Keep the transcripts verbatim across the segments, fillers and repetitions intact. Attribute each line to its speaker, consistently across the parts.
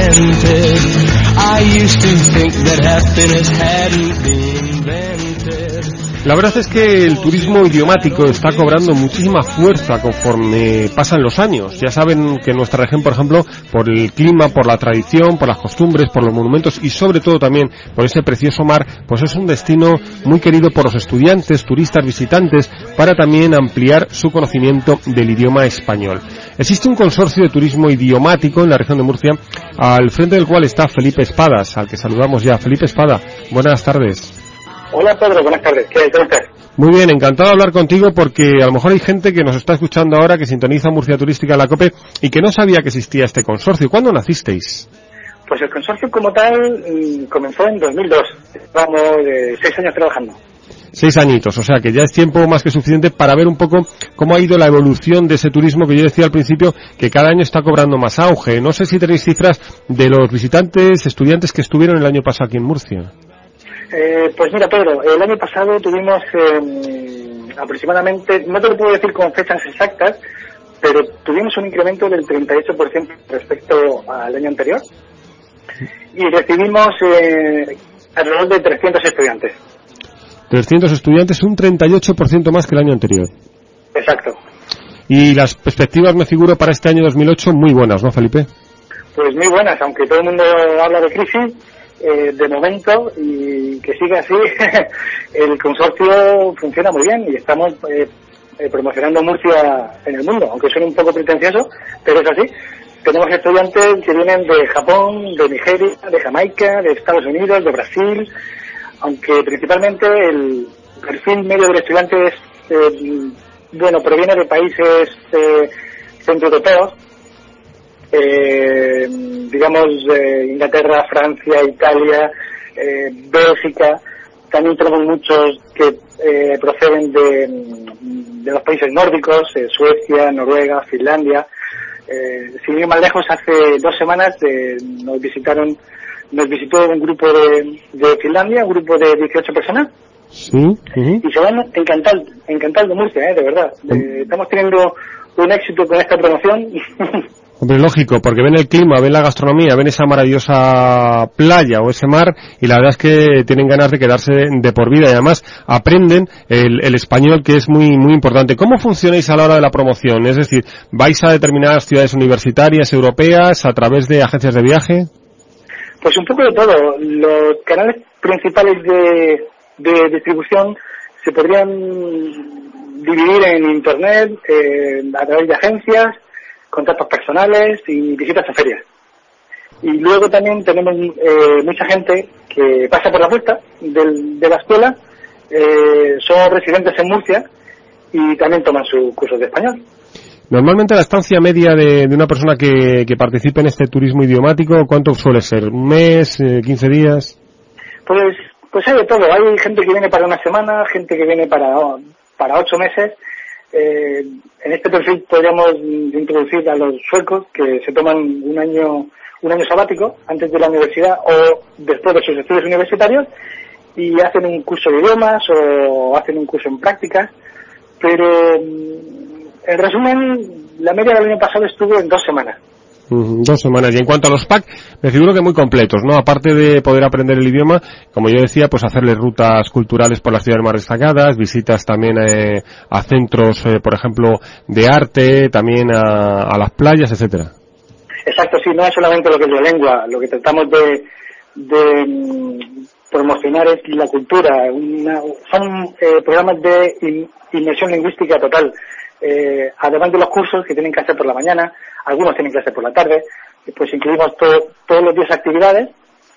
Speaker 1: invented. I used to think that happiness hadn't been invented.
Speaker 2: La verdad es que el turismo idiomático está cobrando muchísima fuerza conforme pasan los años. Ya saben que en nuestra región, por ejemplo, por el clima, por la tradición, por las costumbres, por los monumentos y sobre todo también por ese precioso mar, pues es un destino muy querido por los estudiantes, turistas, visitantes, para también ampliar su conocimiento del idioma español. Existe un consorcio de turismo idiomático en la región de Murcia, al frente del cual está Felipe Espadas, al que saludamos ya. Felipe Espada, buenas tardes.
Speaker 3: Hola Pedro, buenas tardes. ¿Qué tal estás?
Speaker 2: Muy bien, encantado de hablar contigo porque a lo mejor hay gente que nos está escuchando ahora, que sintoniza Murcia Turística, la COPE, y que no sabía que existía este consorcio. ¿Cuándo nacisteis?
Speaker 3: Pues el consorcio como tal comenzó en dos mil dos. Llevamos eh, seis años trabajando.
Speaker 2: Seis añitos, o sea que ya es tiempo más que suficiente para ver un poco cómo ha ido la evolución de ese turismo que yo decía al principio, que cada año está cobrando más auge. No sé si tenéis cifras de los visitantes, estudiantes que estuvieron el año pasado aquí en Murcia.
Speaker 3: Eh, pues mira, Pedro, el año pasado tuvimos eh, aproximadamente, no te lo puedo decir con fechas exactas, pero tuvimos un incremento del treinta y ocho por ciento respecto al año anterior y recibimos eh, alrededor de trescientos estudiantes.
Speaker 2: trescientos estudiantes, un treinta y ocho por ciento más que el año anterior.
Speaker 3: Exacto.
Speaker 2: Y las perspectivas, me figuro, para este año dos mil ocho muy buenas, ¿no, Felipe?
Speaker 3: Pues muy buenas, aunque todo el mundo habla de crisis. Eh, de momento, y que siga así, el consorcio funciona muy bien y estamos eh, eh, promocionando Murcia en el mundo, aunque suene un poco pretencioso, pero es así. Tenemos estudiantes que vienen de Japón, de Nigeria, de Jamaica, de Estados Unidos, de Brasil, aunque principalmente el perfil medio del estudiante es, eh, bueno, proviene de países eh, centroeuropeos, Eh, digamos eh, Inglaterra, Francia, Italia, eh, Bélgica. También tenemos muchos que eh, proceden de, de los países nórdicos, eh, Suecia, Noruega, Finlandia. Eh, sin ir más lejos, hace dos semanas eh, nos visitaron, nos visitó un grupo de, de Finlandia, un grupo de dieciocho personas.
Speaker 2: Sí. Uh-huh.
Speaker 3: Y se van encantando, encantando Murcia, eh, de verdad. Eh, estamos teniendo un éxito con esta promoción.
Speaker 2: Hombre, lógico, porque ven el clima, ven la gastronomía, ven esa maravillosa playa o ese mar y la verdad es que tienen ganas de quedarse de por vida y además aprenden el, el español, que es muy muy importante. ¿Cómo funcionáis a la hora de la promoción? Es decir, ¿vais a determinadas ciudades universitarias, europeas, a través de agencias de viaje?
Speaker 3: Pues un poco de todo. Los canales principales de, de distribución se podrían dividir en internet, eh, a través de agencias, contactos personales y visitas a ferias. Y luego también tenemos eh, mucha gente que pasa por la puerta del, de la escuela, eh, son residentes en Murcia y también toman sus cursos de español.
Speaker 2: Normalmente la estancia media de, de una persona que, que participe en este turismo idiomático, ¿cuánto suele ser? ¿Un mes? Eh, ¿quince días?
Speaker 3: Pues pues hay de todo. Hay gente que viene para una semana, gente que viene para, para ocho meses. Eh, en este perfil podríamos introducir a los suecos que se toman un año un año sabático antes de la universidad o después de sus estudios universitarios y hacen un curso de idiomas o hacen un curso en prácticas, pero en resumen la media del año pasado estuvo en dos semanas.
Speaker 2: Uh, dos semanas. Y en cuanto a los packs, me figuro que muy completos, ¿no? Aparte de poder aprender el idioma, como yo decía, pues hacerle rutas culturales por las ciudades más destacadas, visitas también eh, a centros, eh, por ejemplo, de arte, también a, a las playas, etcétera.
Speaker 3: Exacto, sí, no es solamente lo que es la lengua, lo que tratamos de, de um, promocionar es la cultura. Una, son eh, programas de in, inmersión lingüística total. Eh, además de los cursos que tienen que hacer por la mañana, algunos tienen que hacer por la tarde, pues incluimos todo, todos los días actividades,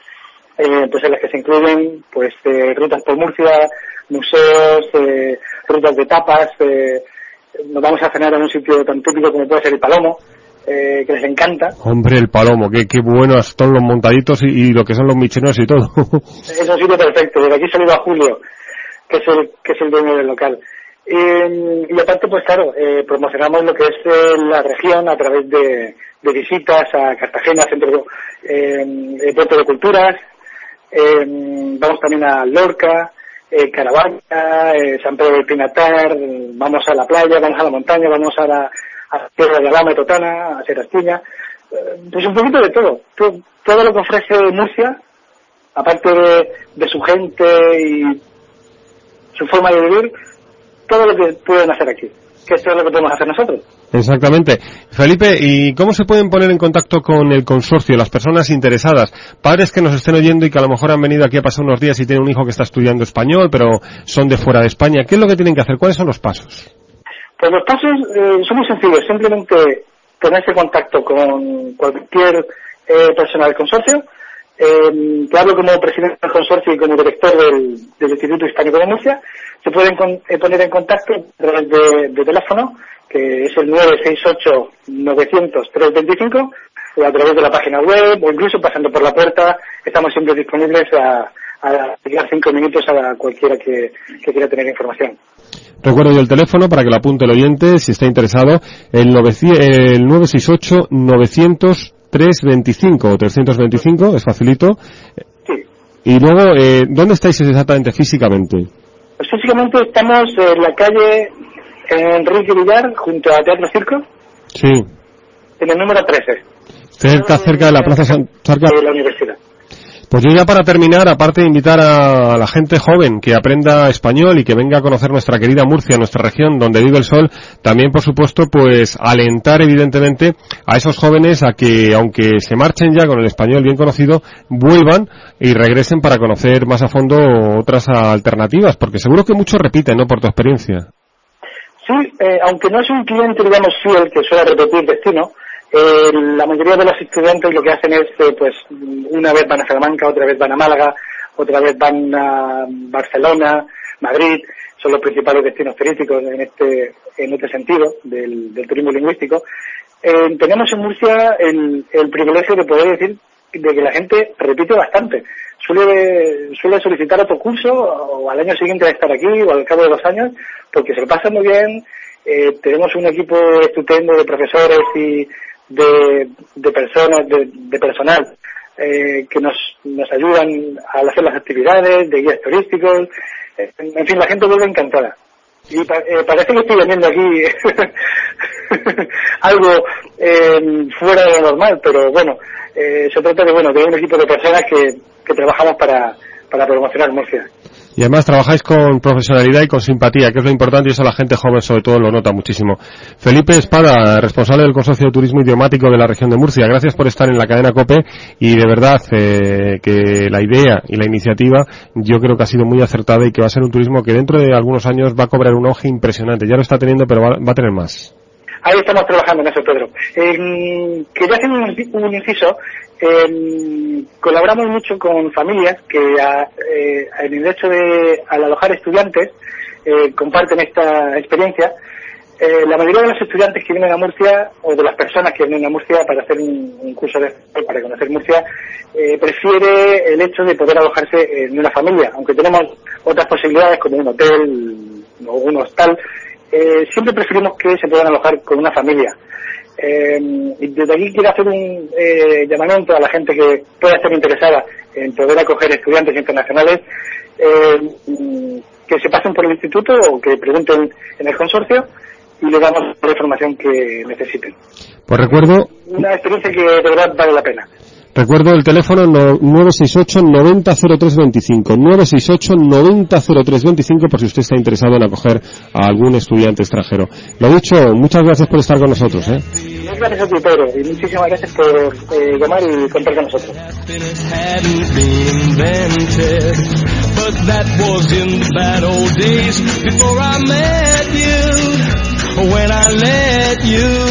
Speaker 3: eh, pues en las que se incluyen pues eh, rutas por Murcia, museos, eh, rutas de tapas, eh, nos vamos a cenar en un sitio tan típico como puede ser el Palomo, eh, que les encanta.
Speaker 2: Hombre, el Palomo, qué, qué buenos son los montaditos y, y lo que son los micheros y todo.
Speaker 3: Es un sitio perfecto. Desde aquí saludo a Julio, que es el, que es el dueño del local. Eh, y aparte, pues claro, eh, promocionamos lo que es eh, la región a través de, de visitas a Cartagena, Centro eh, Puerto de Culturas, eh, vamos también a Lorca, eh, Caravaca, eh, San Pedro del Pinatar, vamos a la playa, vamos a la montaña, vamos a la, a la Tierra de Alhama y Totana, a Serastuña. Pues un poquito de todo. todo, todo lo que ofrece Murcia, aparte de, de su gente y su forma de vivir, todo lo que pueden hacer aquí, que esto es lo que podemos hacer nosotros.
Speaker 2: Exactamente. Felipe, ¿y cómo se pueden poner en contacto con el consorcio, las personas interesadas? Padres que nos estén oyendo y que a lo mejor han venido aquí a pasar unos días y tienen un hijo que está estudiando español, pero son de fuera de España. ¿Qué es lo que tienen que hacer? ¿Cuáles son los pasos?
Speaker 3: Pues los pasos eh, son muy sencillos. Simplemente ponerse en contacto con cualquier eh, persona del consorcio. Eh, te hablo como presidente del consorcio y como director del, del Instituto Hispánico de Murcia. Se pueden con, eh, poner en contacto a través de, de teléfono, que es el nueve seis ocho nueve cero cero tres dos cinco, o a través de la página web, o incluso pasando por la puerta. Estamos siempre disponibles a, a dedicar cinco minutos a cualquiera que, que quiera tener información.
Speaker 2: Recuerdo yo el teléfono para que lo apunte el oyente, si está interesado, el, el nueve seis ocho nueve cero cero tres dos cinco o trescientos veinticinco, es facilito.
Speaker 3: Sí.
Speaker 2: Y luego, eh, ¿dónde estáis exactamente físicamente?
Speaker 3: Pues físicamente estamos en la calle Enrique Villar, junto a Teatro Circo.
Speaker 2: Sí.
Speaker 3: En el número trece.
Speaker 2: Cerca, cerca de la Plaza San... cerca
Speaker 3: de la universidad.
Speaker 2: Pues yo ya para terminar, aparte de invitar a la gente joven que aprenda español y que venga a conocer nuestra querida Murcia, nuestra región donde vive el sol, también por supuesto pues alentar evidentemente a esos jóvenes a que aunque se marchen ya con el español bien conocido, vuelvan y regresen para conocer más a fondo otras alternativas, porque seguro que muchos repiten, ¿no?, por tu experiencia.
Speaker 3: Sí, eh, aunque no es un cliente, digamos, fiel que suele repetir destino, Eh, la mayoría de los estudiantes lo que hacen es, eh, pues, una vez van a Salamanca, otra vez van a Málaga, otra vez van a Barcelona, Madrid, son los principales destinos turísticos en este en este sentido del, del turismo lingüístico. Eh, tenemos en Murcia el, el privilegio de poder decir de que la gente repite bastante. Suele, suele solicitar otro curso o al año siguiente de estar aquí o al cabo de dos años porque se lo pasa muy bien. Eh, tenemos un equipo estupendo de profesores y de, de personas, de, de personal eh, que nos, nos ayudan al hacer las actividades, de guías turísticos, eh, en fin, la gente vuelve encantada. Y pa, eh, parece que estoy vendiendo aquí algo eh, fuera de lo normal, pero bueno, eh, se trata de, bueno, de un equipo de personas que, que trabajamos para, para promocionar Murcia.
Speaker 2: Y además trabajáis con profesionalidad y con simpatía, que es lo importante, y eso la gente joven sobre todo lo nota muchísimo. Felipe Espada, responsable del Consorcio de Turismo Idiomático de la región de Murcia, gracias por estar en la cadena COPE, y de verdad eh, que la idea y la iniciativa yo creo que ha sido muy acertada y que va a ser un turismo que dentro de algunos años va a cobrar un auge impresionante. Ya lo está teniendo, pero va, va a tener más.
Speaker 3: Ahí estamos trabajando en eso, Pedro. Eh, quería hacer un, un inciso. Eh, colaboramos mucho con familias que a, eh, en el hecho de al alojar estudiantes eh, comparten esta experiencia. Eh, la mayoría de los estudiantes que vienen a Murcia, o de las personas que vienen a Murcia para hacer un, un curso de para conocer Murcia, eh, prefiere el hecho de poder alojarse en una familia, aunque tenemos otras posibilidades como un hotel o un hostal. Eh, siempre preferimos que se puedan alojar con una familia. Eh, y desde aquí quiero hacer un eh, llamamiento a la gente que pueda estar interesada en poder acoger estudiantes internacionales, eh, que se pasen por el instituto o que pregunten en el consorcio y le damos la información que necesiten.
Speaker 2: Pues recuerdo...
Speaker 3: Una experiencia que de verdad vale la pena.
Speaker 2: Recuerdo el teléfono nueve seis ocho noventa cero tres veinticinco, nueve seis ocho noventa cero tres veinticinco por si usted está interesado en acoger a algún estudiante extranjero. Lo dicho, muchas gracias por estar con nosotros, ¿eh?
Speaker 3: Muchas gracias a ti, Pedro, y muchísimas gracias por eh, llamar y contar con nosotros.
Speaker 1: When I let you